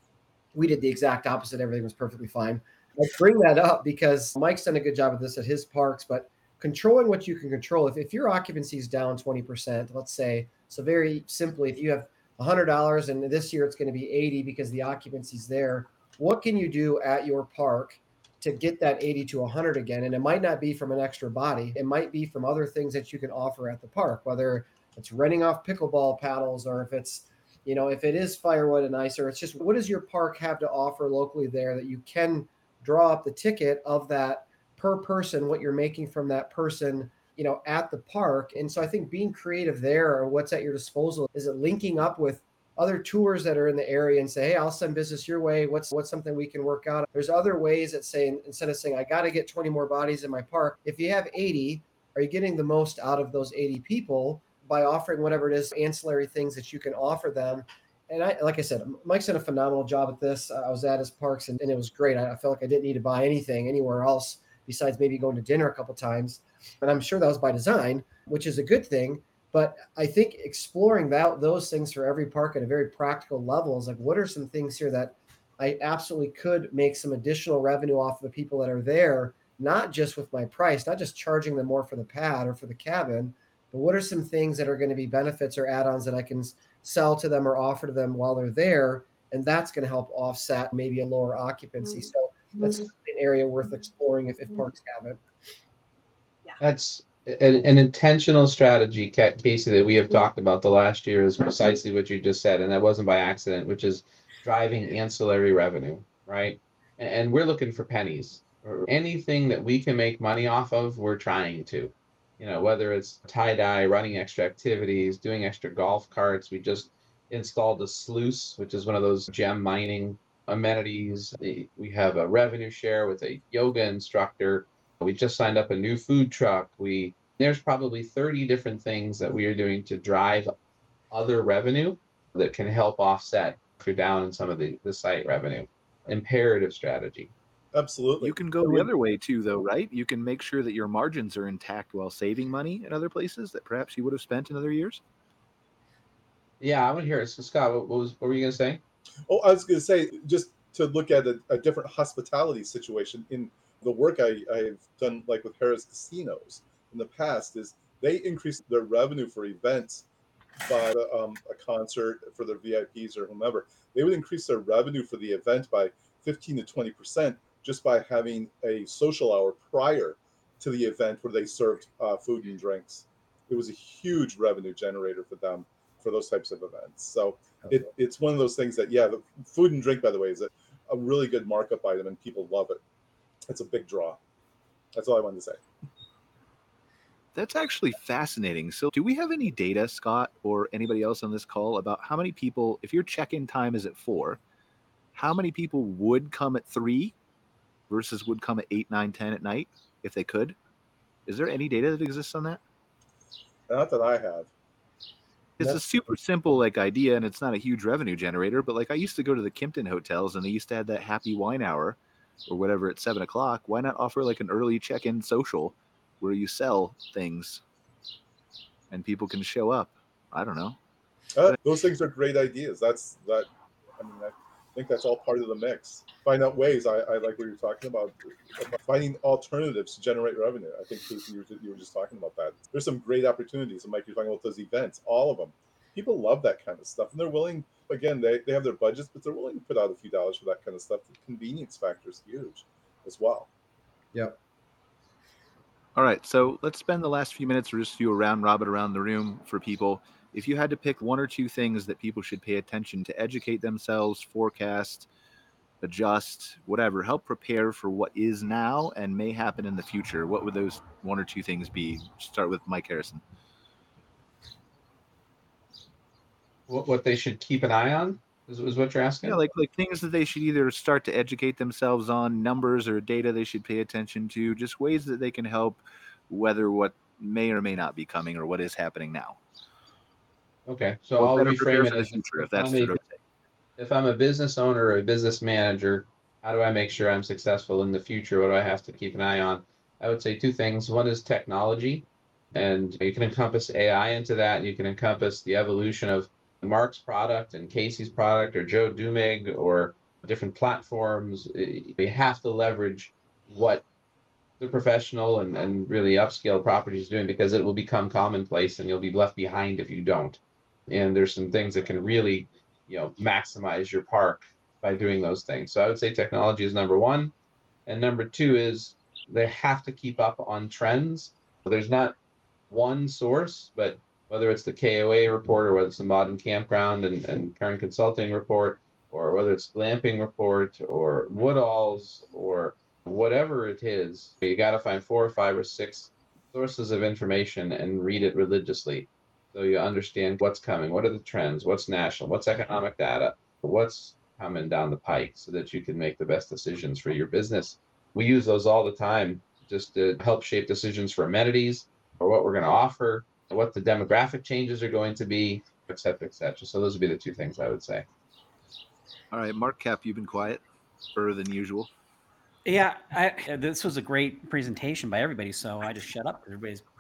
We did the exact opposite. Everything was perfectly fine. I bring that up because Mike's done a good job of this at his parks, but controlling what you can control. If your occupancy is down 20%, let's say, so very simply, if you have $100 and this year it's going to be 80 because the occupancy's there, what can you do at your park to get that 80 to 100 again? And it might not be from an extra body. It might be from other things that you can offer at the park, whether it's renting off pickleball paddles or if it's, if it is firewood and ice, or it's just, what does your park have to offer locally there that you can draw up the ticket of that per person, what you're making from that person, at the park. And so I think being creative there, or what's at your disposal, is it linking up with other tours that are in the area and say, hey, I'll send business your way. What's something we can work out? There's other ways that say, instead of saying, I got to get 20 more bodies in my park, if you have 80, are you getting the most out of those 80 people by offering whatever it is, ancillary things that you can offer them? And like I said, Mike's done a phenomenal job at this. I was at his parks and it was great. I felt like I didn't need to buy anything anywhere else besides maybe going to dinner a couple times. And I'm sure that was by design, which is a good thing. But I think exploring those things for every park at a very practical level is like, what are some things here that I absolutely could make some additional revenue off of the people that are there, not just with my price, not just charging them more for the pad or for the cabin, but what are some things that are going to be benefits or add-ons that I can sell to them or offer to them while they're there, and that's going to help offset maybe a lower occupancy. So that's an area worth exploring if parks have it. Yeah. That's an intentional strategy, Casey, that we have talked about the last year is precisely what you just said, and that wasn't by accident, which is driving ancillary revenue, right? And we're looking for pennies. Or anything that we can make money off of, we're trying to. Whether it's tie-dye, running extra activities, doing extra golf carts. We just installed a sluice, which is one of those gem mining amenities. We have a revenue share with a yoga instructor. We just signed up a new food truck. There's probably 30 different things that we are doing to drive other revenue that can help offset if you're down in some of the site revenue. Imperative strategy. Absolutely. You can go the other way too, though, right? You can make sure that your margins are intact while saving money in other places that perhaps you would have spent in other years. Yeah, I want to hear it. So, Scott, what were you going to say? Oh, I was going to say, just to look at a different hospitality situation in the work I've done, like with Harrah's Casinos in the past, is they increased their revenue for events by a concert for their VIPs or whomever. They would increase their revenue for the event by 15 to 20% just by having a social hour prior to the event where they served food and drinks. it was a huge revenue generator for them for those types of events. So it's one of those things that, the food and drink, by the way, is a really good markup item, and people love it. It's a big draw. That's all I wanted to say. That's actually fascinating. So do we have any data, Scott, or anybody else on this call, about how many people, if your check-in time is at 4, how many people would come at 3 versus would come at 8, 9, 10 at night if they could? Is there any data that exists on that? Not that I have. It's a super simple idea, and it's not a huge revenue generator, but I used to go to the Kimpton hotels, and they used to have that happy wine hour or whatever at 7 o'clock. Why not offer an early check-in social where you sell things and people can show up? I don't know. Those things are great ideas. I think that's all part of the mix. Find out ways. I like what you're talking about finding alternatives to generate revenue. I think, Casey, you were just talking about that. There's some great opportunities. And Mike, you're talking about those events, all of them. People love that kind of stuff, and they're willing. Again, they have their budgets, but they're willing to put out a few dollars for that kind of stuff. The convenience factor is huge as well. Yep. All right, so let's spend the last few minutes or just do a round robin around the room for people. If you had to pick 1 or 2 things that people should pay attention to educate themselves, forecast, adjust, whatever, help prepare for what is now and may happen in the future, what would those 1 or 2 things be? Start with Mike Harrison. What they should keep an eye on is what you're asking? Yeah, like things that they should either start to educate themselves on, numbers or data they should pay attention to, just ways that they can help weather what may or may not be coming or what is happening now. Okay, so I'll reframe it as if I'm a business owner or a business manager, how do I make sure I'm successful in the future? What do I have to keep an eye on? I would say 2 things. One is technology, and you can encompass AI into that, and you can encompass the evolution of Mark's product and Casey's product or Joe Dumig or different platforms. You have to leverage what the professional and really upscale property is doing, because it will become commonplace and you'll be left behind if you don't. And there's some things that can really, maximize your park by doing those things. So I would say technology is number 1. And number 2 is they have to keep up on trends. There's not one source, but whether it's the KOA report or whether it's the Modern Campground and Current Consulting report, or whether it's Glamping report or Woodall's or whatever it is, you got to find 4 or 5 or 6 sources of information and read it religiously. So you understand what's coming, what are the trends, what's national, what's economic data, what's coming down the pike, so that you can make the best decisions for your business. We use those all the time just to help shape decisions for amenities or what we're going to offer, what the demographic changes are going to be, et cetera, et cetera. So those would be the 2 things I would say. All right, Mark Cap, you've been quiet, further than usual. Yeah, this was a great presentation by everybody, so I just shut up.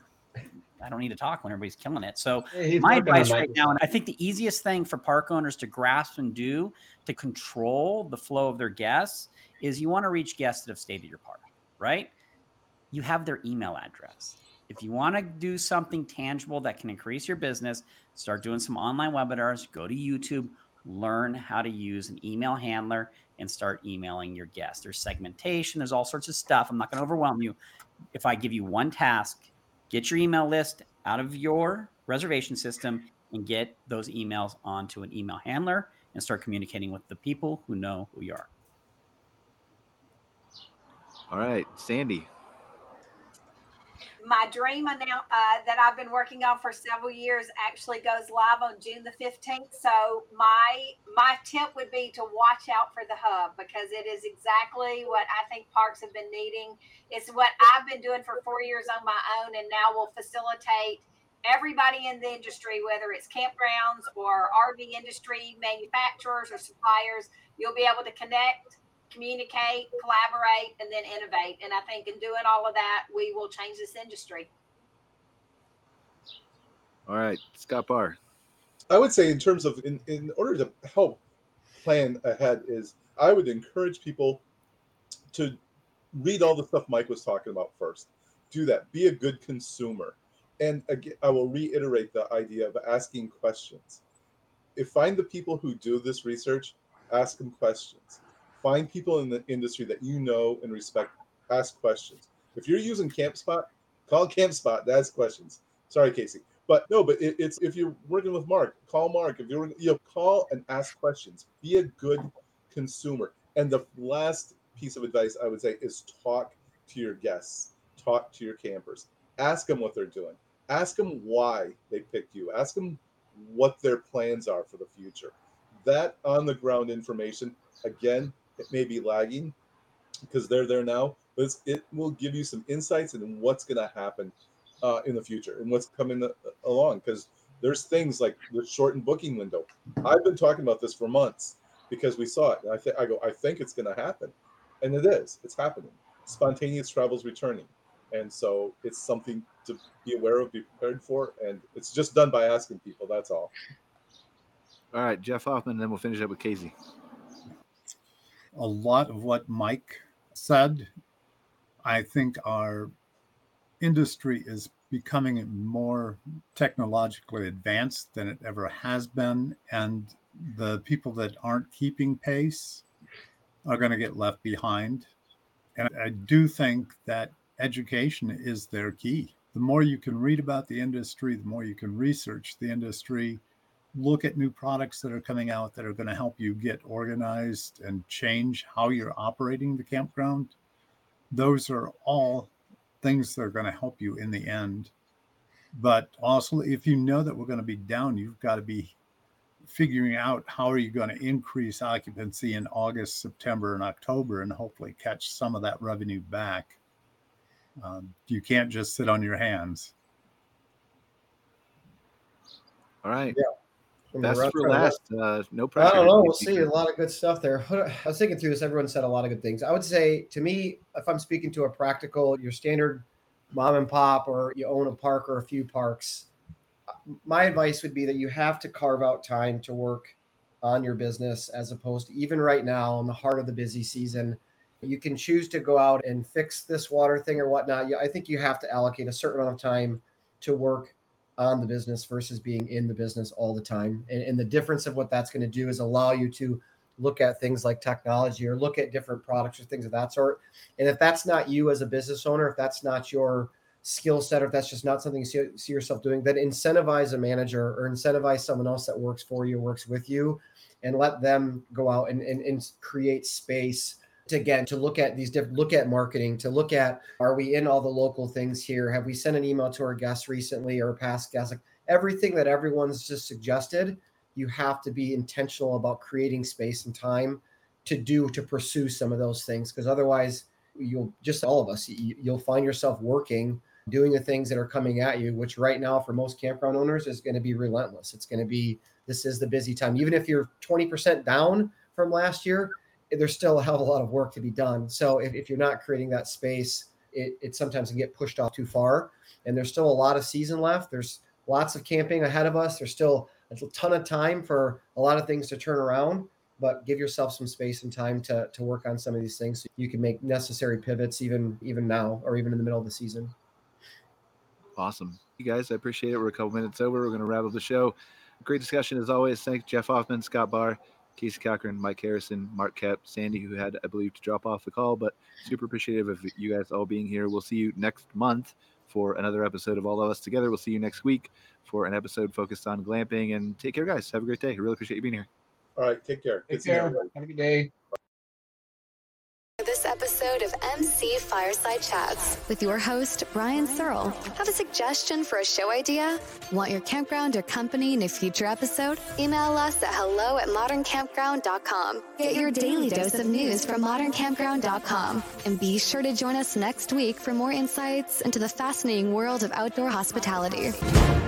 I don't need to talk when everybody's killing it. So my advice right now, and I think the easiest thing for park owners to grasp and do to control the flow of their guests is you want to reach guests that have stayed at your park, right? You have their email address. If you want to do something tangible that can increase your business, start doing some online webinars, go to YouTube, learn how to use an email handler and start emailing your guests. There's segmentation, there's all sorts of stuff. I'm not going to overwhelm you. If I give you one task, get your email list out of your reservation system and get those emails onto an email handler and start communicating with the people who know who you are. All right, Sandy. My dream that I've been working on for several years actually goes live on June the 15th. So my tip would be to watch out for the hub, because it is exactly what I think parks have been needing. It's what I've been doing for 4 years on my own, and now will facilitate everybody in the industry, whether it's campgrounds or RV industry, manufacturers or suppliers. You'll be able to connect, communicate, collaborate, and then innovate. And I think in doing all of that, we will change this industry. All right, Scott Barr. I would say in terms of, in order to help plan ahead, is I would encourage people to read all the stuff Mike was talking about first. Do that. Be a good consumer. And again, I will reiterate the idea of asking questions. Find the people who do this research, ask them questions. Find people in the industry that you know and respect, ask questions. If you're using CampSpot, call CampSpot to ask questions. Sorry, Casey. But no, but it's if you're working with Mark, call Mark. If you're call and ask questions. Be a good consumer. And the last piece of advice I would say is talk to your guests, talk to your campers, ask them what they're doing, ask them why they picked you, ask them what their plans are for the future. That on the ground information, again, it may be lagging because they're there now, but it will give you some insights into what's going to happen in the future and what's coming along, because there's things like the shortened booking window. I've been talking about this for months because we saw it. And I think it's going to happen. And it is. It's happening. Spontaneous travel is returning. And so it's something to be aware of, be prepared for. And it's just done by asking people. That's all. All right, Jeff Hoffman, and then we'll finish up with Casey. A lot of what Mike said, I think our industry is becoming more technologically advanced than it ever has been. And the people that aren't keeping pace are going to get left behind. And I do think that education is their key. The more you can read about the industry, the more you can research the industry, look at new products that are coming out that are going to help you get organized and change how you're operating the campground. Those are all things that are going to help you in the end. But also, if you know that we're going to be down, you've got to be figuring out how are you going to increase occupancy in August, September, and October, and hopefully catch some of that revenue back. You can't just sit on your hands. All right. Yeah. That's for last. No pressure. I don't know. We'll see. A lot of good stuff there. I was thinking through this. Everyone said a lot of good things. I would say, to me, if I'm speaking to a practical, your standard mom and pop, or you own a park or a few parks, my advice would be that you have to carve out time to work on your business, as opposed to even right now in the heart of the busy season. You can choose to go out and fix this water thing or whatnot. I think you have to allocate a certain amount of time to work on the business versus being in the business all the time. And the difference of what that's going to do is allow you to look at things like technology or look at different products or things of that sort. And if that's not you as a business owner, if that's not your skill set, or if that's just not something you see yourself doing, then incentivize a manager or incentivize someone else that works for you, works with you, and let them go out and create space to look at these different, look at marketing, to look at, are we in all the local things here? Have we sent an email to our guests recently or past guests? Like everything that everyone's just suggested, you have to be intentional about creating space and time to pursue some of those things. Because otherwise you'll find yourself working, doing the things that are coming at you, which right now for most campground owners is going to be relentless. It's going to be, this is the busy time. Even if you're 20% down from last year, there's still a hell of a lot of work to be done. So if you're not creating that space, it sometimes can get pushed off too far. And there's still a lot of season left. There's lots of camping ahead of us. There's still a ton of time for a lot of things to turn around, but give yourself some space and time to work on some of these things so you can make necessary pivots even now, or even in the middle of the season. Awesome. You guys, I appreciate it. We're a couple minutes over. We're going to wrap up the show. Great discussion as always. Thanks, Jeff Hoffman, Scott Barr, Casey Cochran, Mike Harrison, Mark Kep, Sandy, who had, I believe, to drop off the call, but super appreciative of you guys all being here. We'll see you next month for another episode of All of Us Together. We'll see you next week for an episode focused on glamping. And take care, guys. Have a great day. I really appreciate you being here. All right. Take care. Take care. Have a good day. This episode of MC Fireside Chats with your host, Brian Searle. Have a suggestion for a show idea? Want your campground or company in a future episode? Email us at hello@moderncampground.com. Get your daily dose of news from moderncampground.com. And be sure to join us next week for more insights into the fascinating world of outdoor hospitality.